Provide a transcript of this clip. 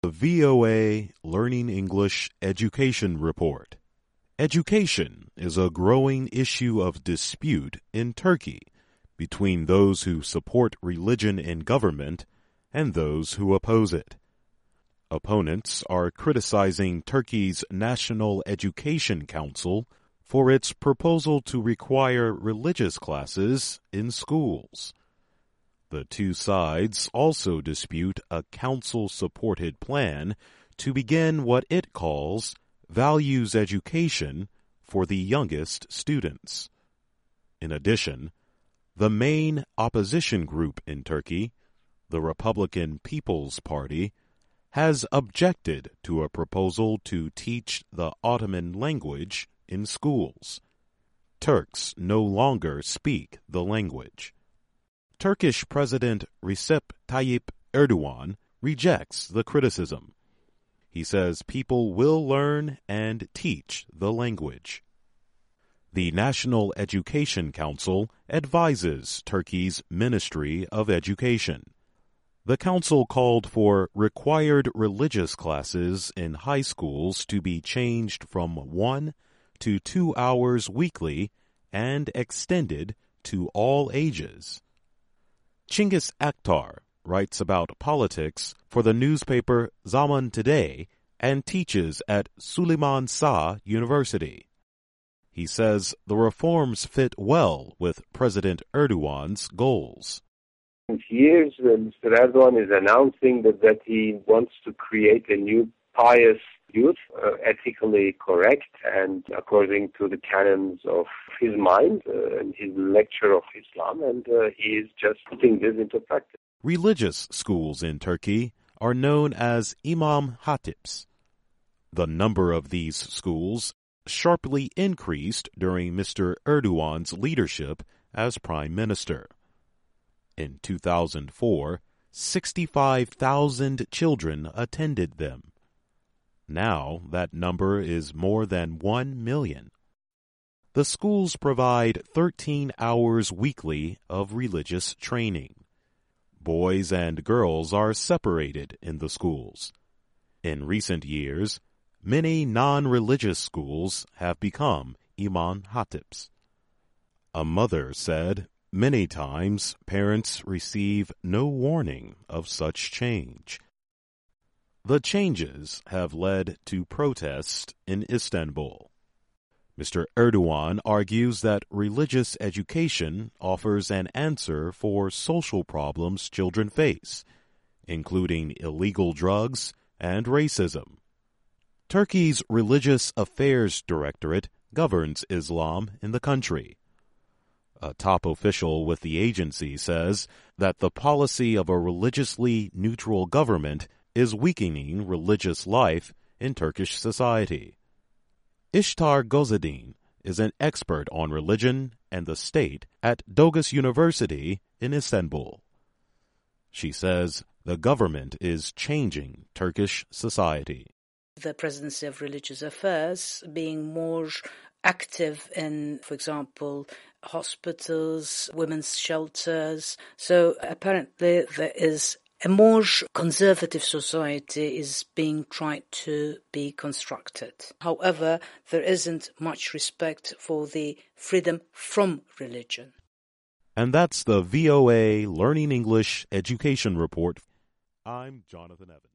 The VOA Learning English Education Report. Education is a growing issue of dispute in Turkey between those who support religion in government and those who oppose it. Opponents are criticizing Turkey's National Education Council for its proposal to require religious classes in schools. The two sides also dispute a council-supported plan to begin what it calls values education for the youngest students. In addition, the main opposition group in Turkey, the Republican People's Party, has objected to a proposal to teach the Ottoman language in schools. Turks no longer speak the language. Turkish President Recep Tayyip Erdogan rejects the criticism. He says people will learn and teach the language. The National Education Council advises Turkey's Ministry of Education. The council called for required religious classes in high schools to be changed from 1 to 2 hours weekly and extended to all ages. Cengiz Aktar writes about politics for the newspaper Zaman Today and teaches at Süleyman Sağ University. He says the reforms fit well with President Erdogan's goals. Years, Mr. Erdogan is announcing that he wants to create a new pious youth, ethically correct and according to the canons of his mind and his lecture of Islam, and he is just putting this into practice. Religious schools in Turkey are known as Imam Hatips. The number of these schools sharply increased during Mr. Erdogan's leadership as Prime Minister. In 2004, 65,000 children attended them. Now that number is more than 1 million. The schools provide 13 hours weekly of religious training. Boys and girls are separated in the schools. In recent years, many non-religious schools have become Imam Hatips. A mother said many times parents receive no warning of such change. The changes have led to protests in Istanbul. Mr. Erdogan argues that religious education offers an answer for social problems children face, including illegal drugs and racism. Turkey's Religious Affairs Directorate governs Islam in the country. A top official with the agency says that the policy of a religiously neutral government is weakening religious life in Turkish society. Ishtar Gozadin is an expert on religion and the state at Doğuş University in Istanbul. She says the government is changing Turkish society. The Presidency of Religious Affairs being more active in, for example, hospitals, women's shelters. So apparently there is a more conservative society is being tried to be constructed. However, there isn't much respect for the freedom from religion. And that's the VOA Learning English Education Report. I'm Jonathan Evans.